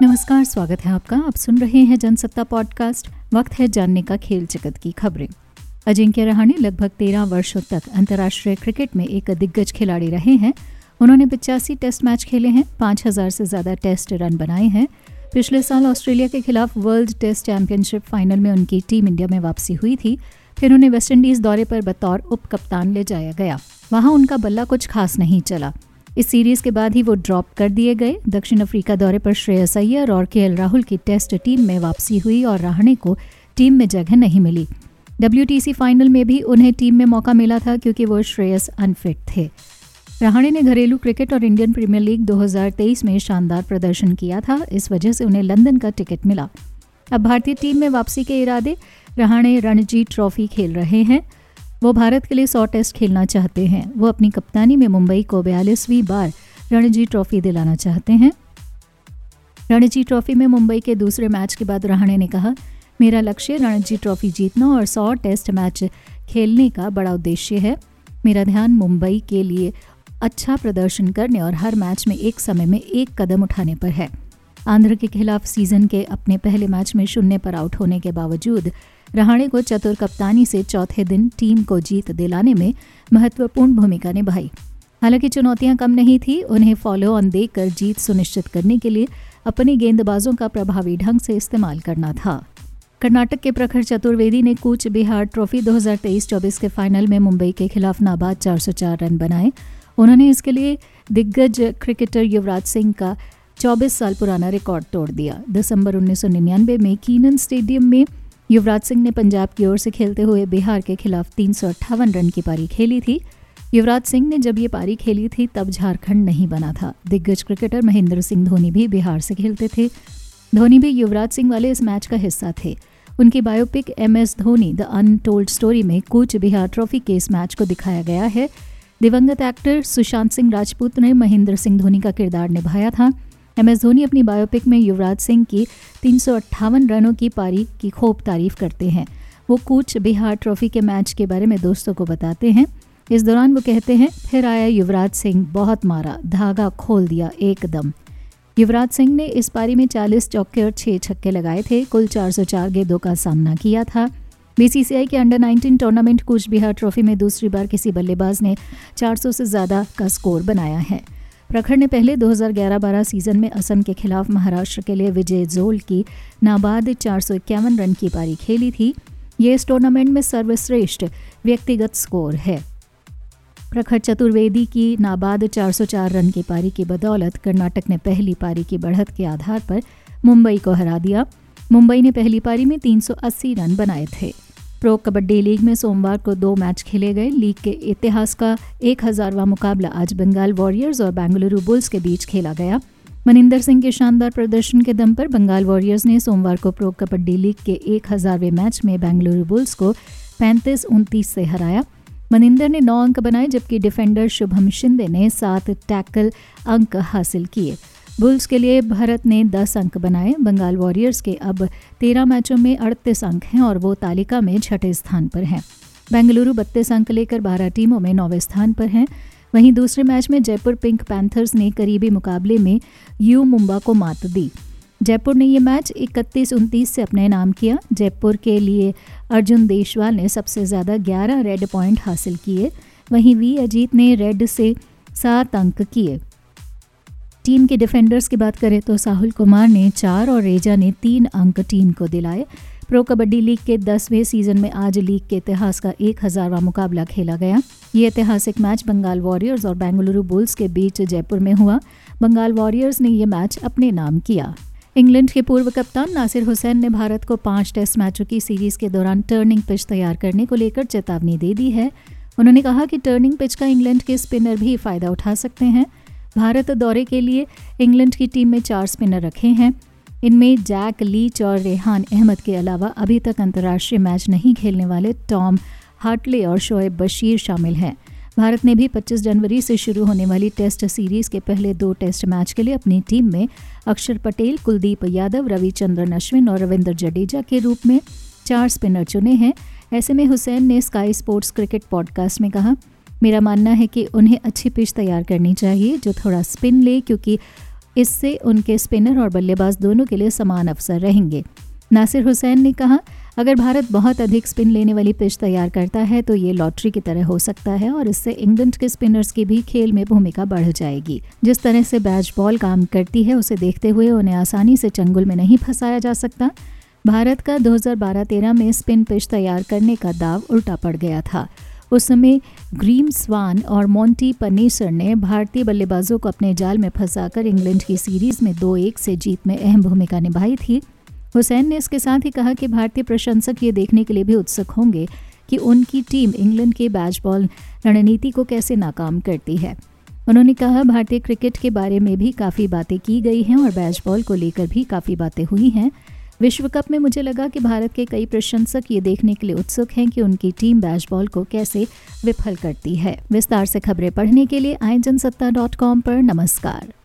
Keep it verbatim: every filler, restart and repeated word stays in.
नमस्कार, स्वागत है आपका। आप सुन रहे हैं जनसत्ता पॉडकास्ट। वक्त है जानने का खेल जगत की खबरें। अजिंक्य रहाणे लगभग तेरह वर्षों तक अंतर्राष्ट्रीय क्रिकेट में एक दिग्गज खिलाड़ी रहे हैं। उन्होंने पचासी टेस्ट मैच खेले हैं, पाँच हज़ार से ज़्यादा टेस्ट रन बनाए हैं। पिछले साल ऑस्ट्रेलिया के खिलाफ वर्ल्ड टेस्ट चैंपियनशिप फाइनल में उनकी टीम इंडिया में वापसी हुई थी। फिर उन्हें वेस्टइंडीज़ दौरे पर बतौर उप कप्तान ले जाया गया। वहाँ उनका बल्ला कुछ खास नहीं चला। इस सीरीज के बाद ही वो ड्रॉप कर दिए गए। दक्षिण अफ्रीका दौरे पर श्रेयस अय्यर और केएल राहुल की टेस्ट टीम में वापसी हुई और रहाणे को टीम में जगह नहीं मिली। डब्ल्यूटीसी फाइनल में भी उन्हें टीम में मौका मिला था क्योंकि वो श्रेयस अनफिट थे। रहाणे ने घरेलू क्रिकेट और इंडियन प्रीमियर लीग दो हज़ार तेईस में शानदार प्रदर्शन किया था। इस वजह से उन्हें लंदन का टिकट मिला। अब भारतीय टीम में वापसी के इरादे रहाणे रणजी ट्रॉफी खेल रहे हैं। वो भारत के लिए सौ टेस्ट खेलना चाहते हैं। वो अपनी कप्तानी में मुंबई को बयालीसवीं बार रणजी ट्रॉफी दिलाना चाहते हैं। रणजी ट्रॉफी में मुंबई के दूसरे मैच के बाद रहाणे ने कहा, मेरा लक्ष्य रणजी ट्रॉफी जीतना और सौ टेस्ट मैच खेलने का बड़ा उद्देश्य है। मेरा ध्यान मुंबई के लिए अच्छा प्रदर्शन करने और हर मैच में एक समय में एक कदम उठाने पर है। आंध्र के खिलाफ सीजन के अपने पहले मैच में शून्य पर आउट होने के बावजूद रहाणे को चतुर कप्तानी से चौथे दिन टीम को जीत दिलाने में महत्वपूर्ण भूमिका निभाई। हालांकि चुनौतियां कम नहीं थी। उन्हें फॉलो ऑन देकर जीत सुनिश्चित करने के लिए अपने गेंदबाजों का प्रभावी ढंग से इस्तेमाल करना था। कर्नाटक के प्रखर चतुर्वेदी ने कूच बिहार ट्रॉफी दो हज़ार तेईस चौबीस के फाइनल में मुंबई के खिलाफ नाबाद चार सौ चार रन बनाए। उन्होंने इसके लिए दिग्गज क्रिकेटर युवराज सिंह का चौबीस साल पुराना रिकॉर्ड तोड़ दिया। दिसंबर उन्नीस सौ निन्यानवे में कीनन स्टेडियम में युवराज सिंह ने पंजाब की ओर से खेलते हुए बिहार के खिलाफ तीन सौ अट्ठावन रन की पारी खेली थी। युवराज सिंह ने जब ये पारी खेली थी तब झारखंड नहीं बना था। दिग्गज क्रिकेटर महेंद्र सिंह धोनी भी बिहार से खेलते थे। धोनी भी युवराज सिंह वाले इस मैच का हिस्सा थे। उनकी biopic M S Dhoni the untold story में कूच बिहार ट्रॉफी के इस मैच को दिखाया गया है। दिवंगत एक्टर सुशांत सिंह राजपूत ने महेंद्र सिंह धोनी का किरदार निभाया था। एम एस धोनी अपनी बायोपिक में युवराज सिंह की तीन सौ अट्ठावन रनों की पारी की खूब तारीफ करते हैं। वो कूच बिहार ट्रॉफी के मैच के बारे में दोस्तों को बताते हैं। इस दौरान वो कहते हैं, फिर आया युवराज सिंह, बहुत मारा, धागा खोल दिया एकदम। युवराज सिंह ने इस पारी में चालीस चौके और छह छक्के लगाए थे। कुल चार सौ चार गेंदों का सामना किया था। बीसीसीआई के under nineteen tournament Cooch Behar trophy में दूसरी बार किसी बल्लेबाज ने चार सौ से ज़्यादा का स्कोर बनाया है। प्रखर ने पहले दो हज़ार ग्यारह बारह सीजन में असम के खिलाफ महाराष्ट्र के लिए विजय जोल की नाबाद चार सौ इक्यावन रन की पारी खेली थी। ये इस टूर्नामेंट में सर्वश्रेष्ठ व्यक्तिगत स्कोर है। प्रखर चतुर्वेदी की नाबाद चार सौ चार रन की पारी की बदौलत कर्नाटक ने पहली पारी की बढ़त के आधार पर मुंबई को हरा दिया। मुंबई ने पहली पारी में तीन सौ अस्सी रन बनाए थे। प्रो कबड्डी लीग में सोमवार को दो मैच खेले गए। लीग के इतिहास का एक हज़ारवां मुकाबला आज बंगाल वॉरियर्स और बेंगलुरु बुल्स के बीच खेला गया। मनिंदर सिंह के शानदार प्रदर्शन के दम पर बंगाल वॉरियर्स ने सोमवार को प्रो कबड्डी लीग के एक हज़ारवें मैच में बेंगलुरु बुल्स को पैंतीस उनतीस से हराया। मनिंदर ने नौ अंक बनाए जबकि डिफेंडर शुभम शिंदे ने सात टैकल अंक हासिल किए। बुल्स के लिए भारत ने दस अंक बनाए। बंगाल वॉरियर्स के अब तेरह मैचों में अड़तीस अंक हैं और वो तालिका में छठे स्थान पर हैं। बेंगलुरु बत्तीस अंक लेकर बारह टीमों में नौवें स्थान पर हैं। वहीं दूसरे मैच में जयपुर पिंक पैंथर्स ने करीबी मुकाबले में यू मुंबा को मात दी। जयपुर ने ये मैच इकतीस उनतीस से अपने नाम किया। जयपुर के लिए अर्जुन देशवाल ने सबसे ज़्यादा ग्यारह रेड पॉइंट हासिल किए। वहीं वी अजीत ने रेड से सात अंक किए। टीम के डिफेंडर्स की बात करें तो साहुल कुमार ने चार और रेजा ने तीन अंक टीम को दिलाए। प्रो कबड्डी लीग के दसवें सीजन में आज लीग के इतिहास का एक हज़ारवां मुकाबला खेला गया। ये ऐतिहासिक मैच बंगाल वॉरियर्स और बेंगलुरु बुल्स के बीच जयपुर में हुआ। बंगाल वॉरियर्स ने ये मैच अपने नाम किया। इंग्लैंड के पूर्व कप्तान नासिर हुसैन ने भारत को पांच टेस्ट मैचों की सीरीज के दौरान टर्निंग पिच तैयार करने को लेकर चेतावनी दे दी है। उन्होंने कहा कि टर्निंग पिच का इंग्लैंड के स्पिनर भी फायदा उठा सकते हैं। भारत दौरे के लिए इंग्लैंड की टीम में चार स्पिनर रखे हैं। इनमें जैक लीच और रेहान अहमद के अलावा अभी तक अंतर्राष्ट्रीय मैच नहीं खेलने वाले टॉम हार्टले और शोएब बशीर शामिल हैं। भारत ने भी पच्चीस जनवरी से शुरू होने वाली टेस्ट सीरीज के पहले दो टेस्ट मैच के लिए अपनी टीम में अक्षर पटेल, कुलदीप यादव, रविचंद्रन अश्विन और रविंद्र जडेजा के रूप में चार स्पिनर चुने हैं। ऐसे में हुसैन ने स्काई स्पोर्ट्स क्रिकेट पॉडकास्ट में कहा, मेरा मानना है कि उन्हें अच्छी पिच तैयार करनी चाहिए जो थोड़ा स्पिन ले, क्योंकि इससे उनके स्पिनर और बल्लेबाज दोनों के लिए समान अवसर रहेंगे। नासिर हुसैन ने कहा, अगर भारत बहुत अधिक स्पिन लेने वाली पिच तैयार करता है तो ये लॉटरी की तरह हो सकता है और इससे इंग्लैंड के स्पिनर्स की भी खेल में भूमिका बढ़ जाएगी। जिस तरह से बैच बॉल काम करती है उसे देखते हुए उन्हें आसानी से चंगुल में नहीं फंसाया जा सकता। भारत का दो हज़ार बारह तेरह में स्पिन पिच तैयार करने का दाव उल्टा पड़ गया था। उस समय ग्रीम स्वान और मोंटी पनेसर ने भारतीय बल्लेबाजों को अपने जाल में फंसाकर इंग्लैंड की सीरीज में दो एक से जीत में अहम भूमिका निभाई थी। हुसैन ने इसके साथ ही कहा कि भारतीय प्रशंसक ये देखने के लिए भी उत्सुक होंगे कि उनकी टीम इंग्लैंड के बैच बॉल रणनीति को कैसे नाकाम करती है। उन्होंने कहा, भारतीय क्रिकेट के बारे में भी काफ़ी बातें की गई हैं और बैच बॉल को लेकर भी काफ़ी बातें हुई हैं। विश्व कप में मुझे लगा कि भारत के कई प्रशंसक ये देखने के लिए उत्सुक हैं कि उनकी टीम बैच बॉल को कैसे विफल करती है। विस्तार से खबरें पढ़ने के लिए आए जनसत्ता डॉट कॉम पर नमस्कार।